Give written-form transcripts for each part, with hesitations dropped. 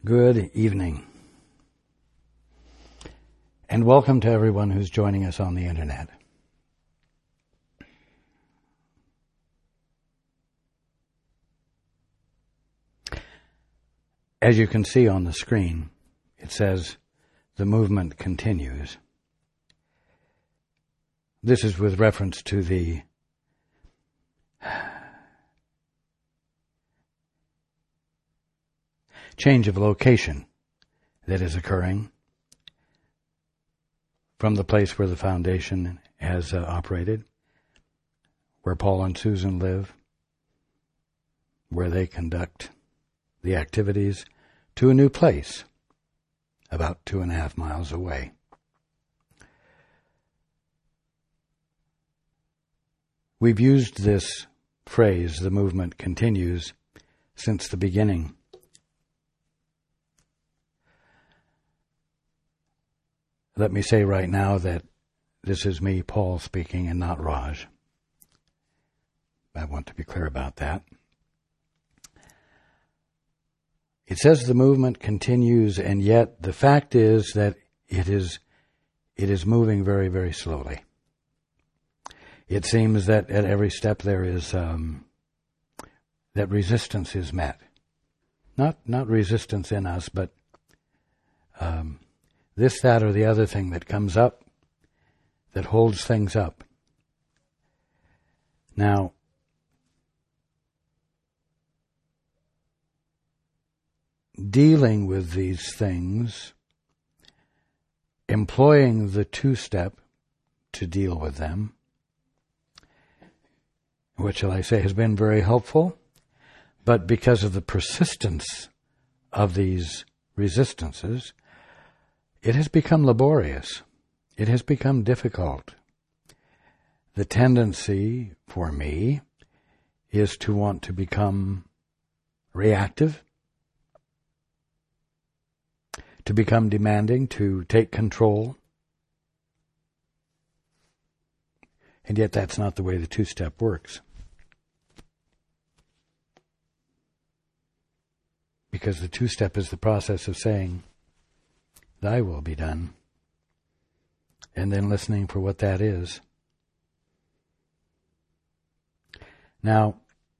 Good evening, and welcome to everyone who's joining us on the internet. As you can see on the screen, it says, "The movement continues." This is with reference to the change of location that is occurring from the place where the foundation has operated, where Paul and Susan live, where they conduct the activities, to a new place about 2.5 miles away. We've used this phrase, "the movement continues," since the beginning. Let me say right now that this is me, Paul, speaking, and not Raj. I want to be clear about that. It says the movement continues, and yet the fact is that it is moving very, very slowly. It seems that at every step there is that resistance is met. Not resistance in us, but this, that, or the other thing that comes up that holds things up. Now, dealing with these things, employing the two-step to deal with them, what shall I say, has been very helpful, but because of the persistence of these resistances, it has become laborious. It has become difficult. The tendency for me is to want to become reactive, to become demanding, to take control. And yet that's not the way the two-step works. Because the two-step is the process of saying, "Thy will be done," and then listening for what that is. Now,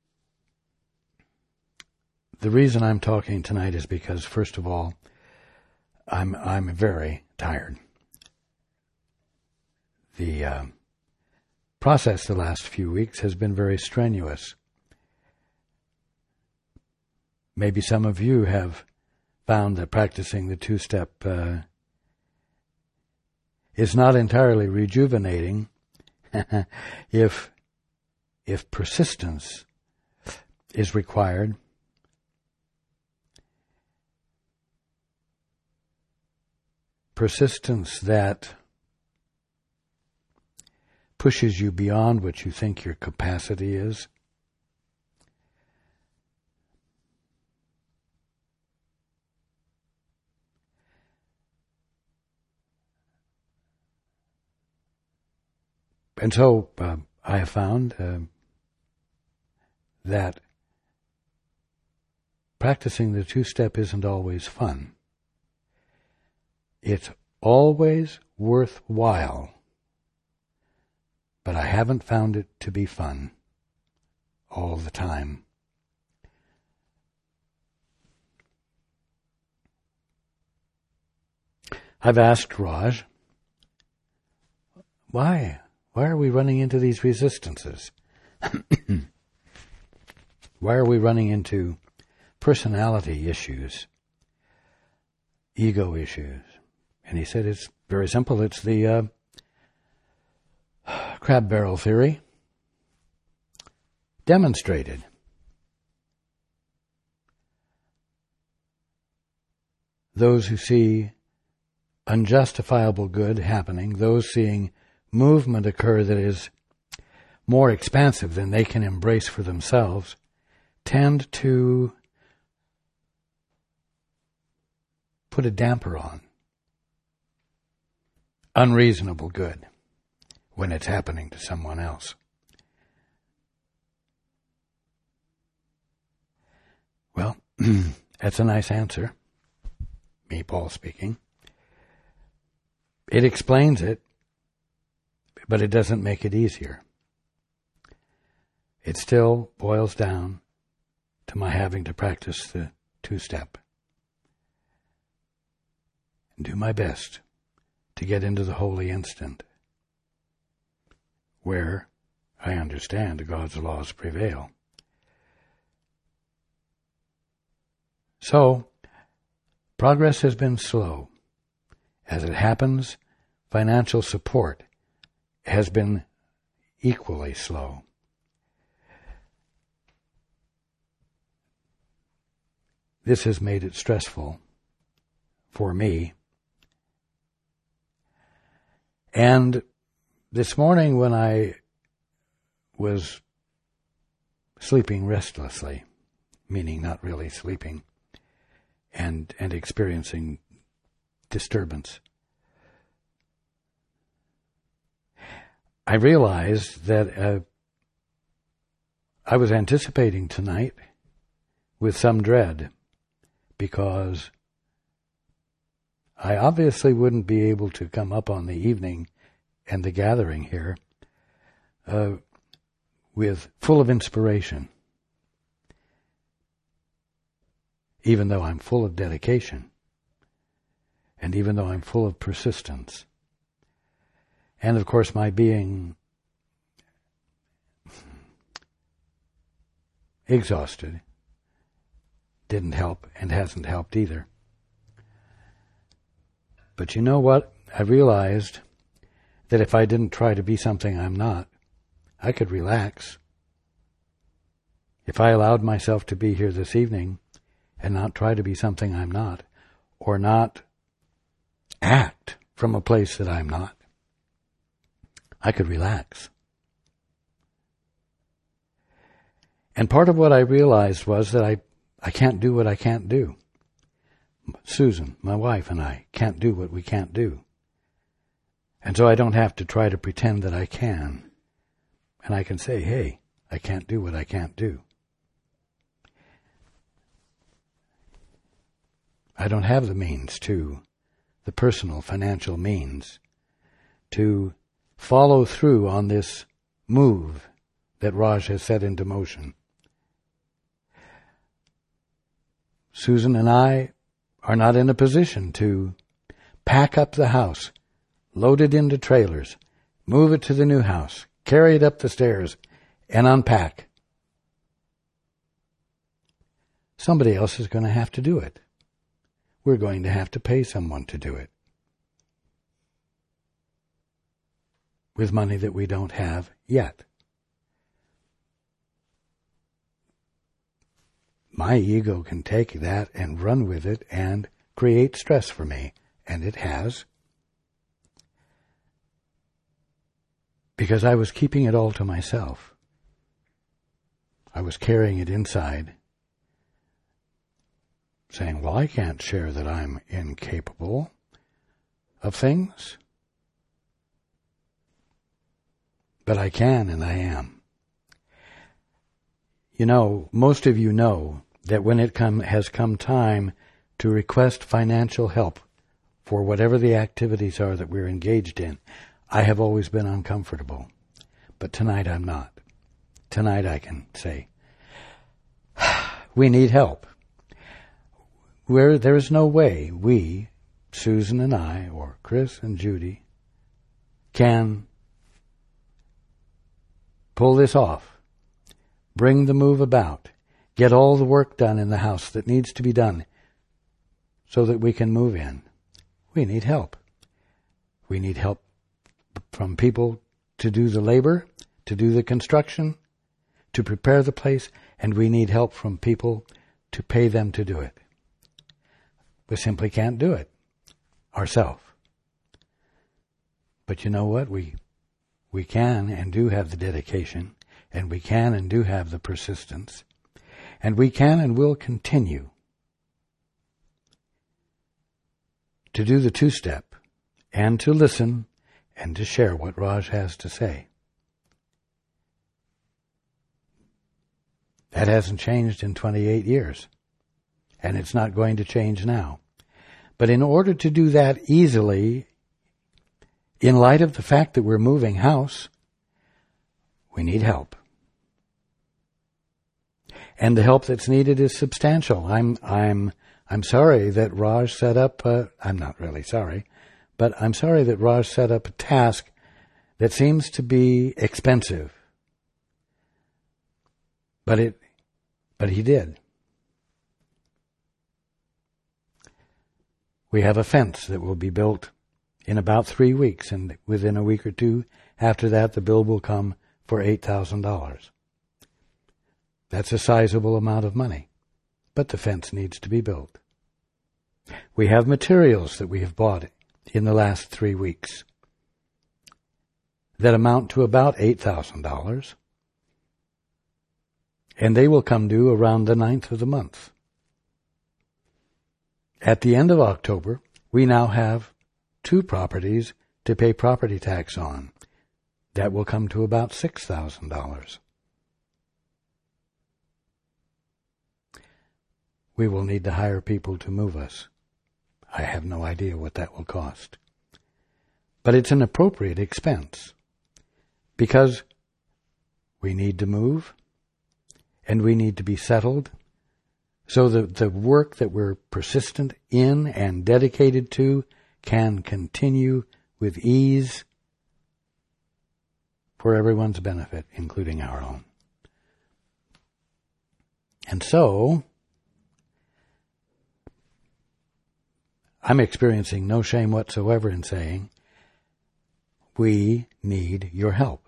the reason I'm talking tonight is because, first of all, I'm very tired. The process the last few weeks has been very strenuous. Maybe some of you have found that practicing the two-step is not entirely rejuvenating if persistence is required. Persistence that pushes you beyond what you think your capacity is. And so I have found that practicing the two-step isn't always fun. It's always worthwhile, but I haven't found it to be fun all the time. I've asked Raj, why are we running into these resistances? Why are we running into personality issues, ego issues? And he said it's very simple. It's the crab barrel theory demonstrated. Those who see unjustifiable good happening, those seeing movement occur that is more expansive than they can embrace for themselves, tend to put a damper on unreasonable good when it's happening to someone else. Well, that's a nice answer. me, Paul speaking. It explains it, but it doesn't make it easier. It still boils down to my having to practice the two-step and do my best to get into the holy instant where I understand God's laws prevail. So, progress has been slow. As it happens, financial support has been equally slow. This has made it stressful for me. And this morning when I was sleeping restlessly, meaning not really sleeping, and experiencing disturbance, I realized that I was anticipating tonight with some dread, because I obviously wouldn't be able to come up on the evening and the gathering here with full of inspiration, even though I'm full of dedication, and even though I'm full of persistence. And of course my being exhausted didn't help and hasn't helped either. But you know what? I realized that if I didn't try to be something I'm not, I could relax. If I allowed myself to be here this evening and not try to be something I'm not, or not act from a place that I'm not, I could relax. And part of what I realized was that I can't do what I can't do. Susan, my wife, and I can't do what we can't do. And so I don't have to try to pretend that I can. And I can say, hey, I can't do what I can't do. I don't have the means to, the personal financial means, to follow through on this move that Raj has set into motion. Susan and I are not in a position to pack up the house, load it into trailers, move it to the new house, carry it up the stairs, and unpack. Somebody else is going to have to do it. We're going to have to pay someone to do it with money that we don't have yet. My ego can take that and run with it and create stress for me, and it has. Because I was keeping it all to myself. I was carrying it inside, saying, well, I can't share that I'm incapable of things. But I can, and I am. You know, most of you know that when it has come time to request financial help for whatever the activities are that we're engaged in, I have always been uncomfortable. But tonight I'm not. Tonight I can say, we need help. Where there is no way we, Susan and I, or Chris and Judy, can pull this off, bring the move about, get all the work done in the house that needs to be done so that we can move in. We need help. We need help from people to do the labor, to do the construction, to prepare the place, and we need help from people to pay them to do it. We simply can't do it ourselves. But you know what? We can and do have the dedication, and we can and do have the persistence, and we can and will continue to do the two-step and to listen and to share what Raj has to say. That hasn't changed in 28 years, and it's not going to change now. But in order to do that easily, in light of the fact that we're moving house, we need help. And the help that's needed is substantial. I'm sorry that Raj set up, I'm not really sorry, but I'm sorry that Raj set up a task that seems to be expensive. But he did. We have a fence that will be built in about 3 weeks, and within a week or two after that, the bill will come for $8,000. That's a sizable amount of money, but the fence needs to be built. We have materials that we have bought in the last 3 weeks that amount to about $8,000, and they will come due around the 9th of the month. At the end of October, we now have 2 properties to pay property tax on. That will come to about $6,000. We will need to hire people to move us. I have no idea what that will cost. But it's an appropriate expense because we need to move and we need to be settled so that the work that we're persistent in and dedicated to can continue with ease for everyone's benefit, including our own. And so, I'm experiencing no shame whatsoever in saying, we need your help.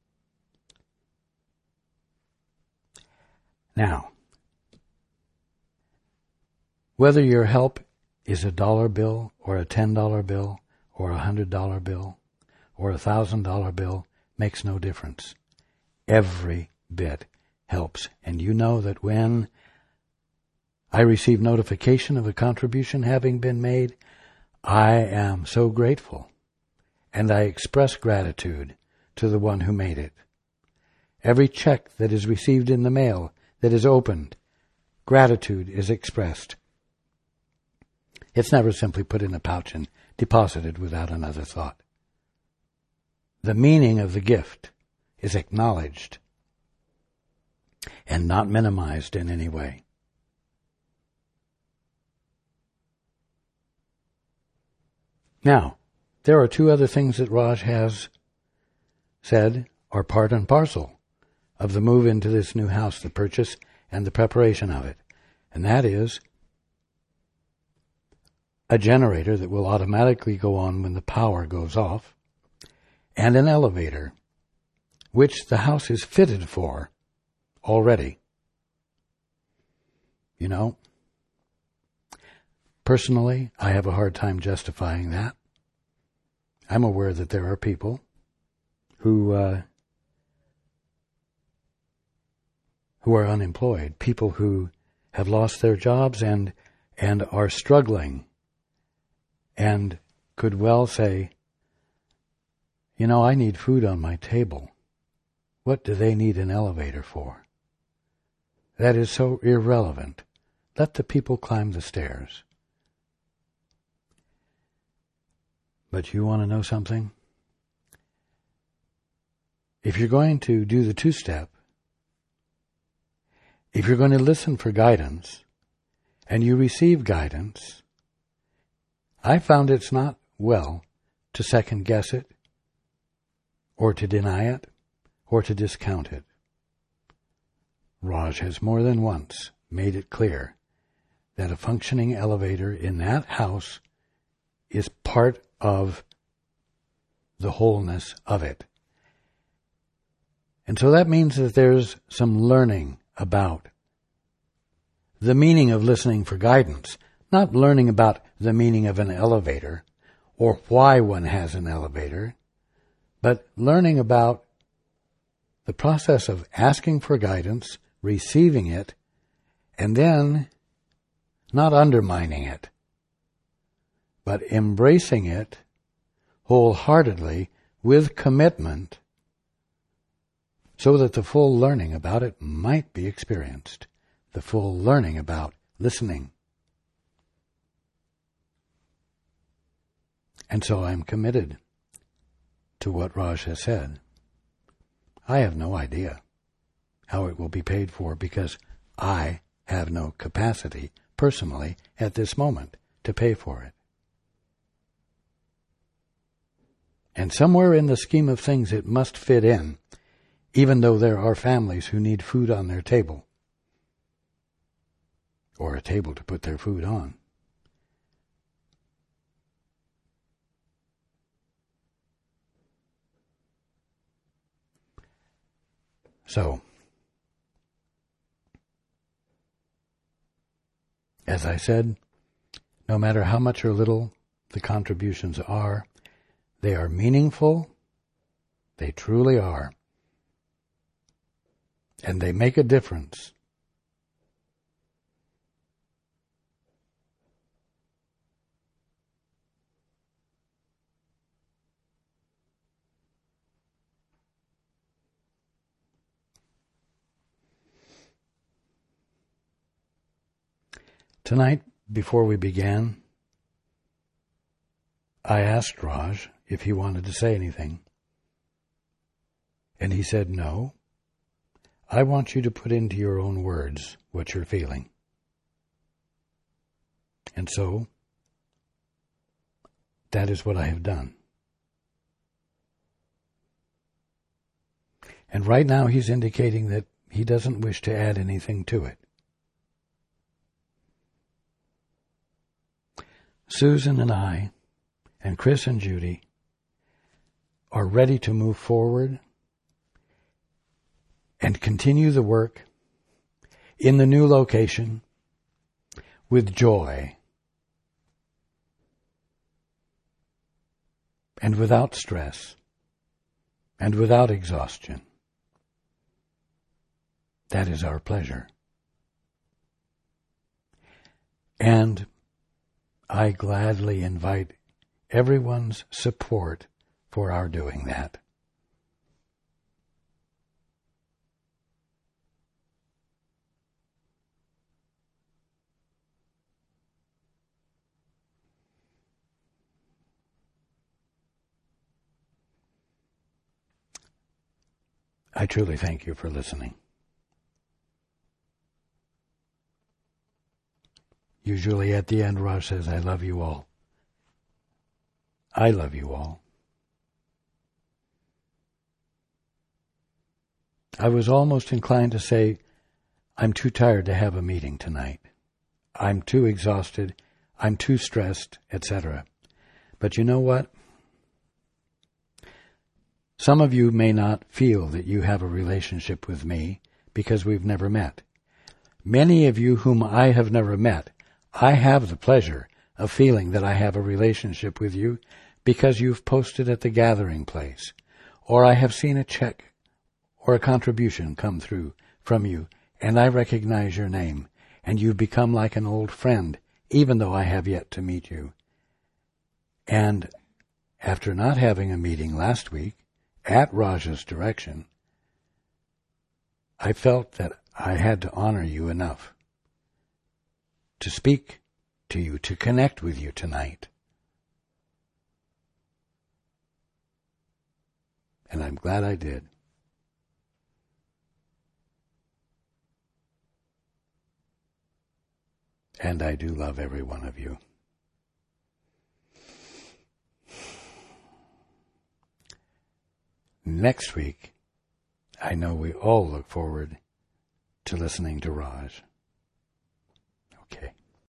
Now, whether your help is a $1 bill or a $10 bill or a $100 bill or a $1,000 bill makes no difference. Every bit helps. And you know that when I receive notification of a contribution having been made, I am so grateful, and I express gratitude to the one who made it. Every check that is received in the mail, that is opened, gratitude is expressed. It's never simply put in a pouch and deposited without another thought. The meaning of the gift is acknowledged and not minimized in any way. Now, there are 2 other things that Raj has said are part and parcel of the move into this new house, the purchase and the preparation of it. And that is a generator that will automatically go on when the power goes off, and an elevator, which the house is fitted for already. You know, personally, I have a hard time justifying that. I'm aware that there are people who are unemployed, people who have lost their jobs and are struggling, and could well say, you know, I need food on my table. What do they need an elevator for? That is so irrelevant. Let the people climb the stairs. But you want to know something? If you're going to do the 2-step, if you're going to listen for guidance, and you receive guidance, I found it's not well to second-guess it, or to deny it, or to discount it. Raj has more than once made it clear that a functioning elevator in that house is part of the wholeness of it. And so that means that there's some learning about the meaning of listening for guidance, not learning about the meaning of an elevator or why one has an elevator, but learning about the process of asking for guidance, receiving it, and then not undermining it, but embracing it wholeheartedly with commitment so that the full learning about it might be experienced, the full learning about listening. And so I'm committed to what Raj has said. I have no idea how it will be paid for because I have no capacity personally at this moment to pay for it. And somewhere in the scheme of things it must fit in, even though there are families who need food on their table, or a table to put their food on. So, as I said, no matter how much or little the contributions are, they are meaningful, they truly are, and they make a difference. Tonight, before we began, I asked Raj if he wanted to say anything. And he said, no, I want you to put into your own words what you're feeling. And so, that is what I have done. And right now he's indicating that he doesn't wish to add anything to it. Susan and I, and Chris and Judy, are ready to move forward and continue the work in the new location with joy and without stress and without exhaustion. That is our pleasure. And I gladly invite everyone's support for our doing that. I truly thank you for listening. Usually at the end, Raj says, I love you all. I love you all. I was almost inclined to say, I'm too tired to have a meeting tonight. I'm too exhausted. I'm too stressed, etc. But you know what? Some of you may not feel that you have a relationship with me because we've never met. Many of you whom I have never met, I have the pleasure of feeling that I have a relationship with you because you've posted at the gathering place, or I have seen a check or a contribution come through from you, and I recognize your name, and you've become like an old friend, even though I have yet to meet you. And after not having a meeting last week, at Raj's direction, I felt that I had to honor you enough to speak to you, to connect with you tonight. And I'm glad I did. And I do love every one of you. Next week, I know we all look forward to listening to Raj. Okay.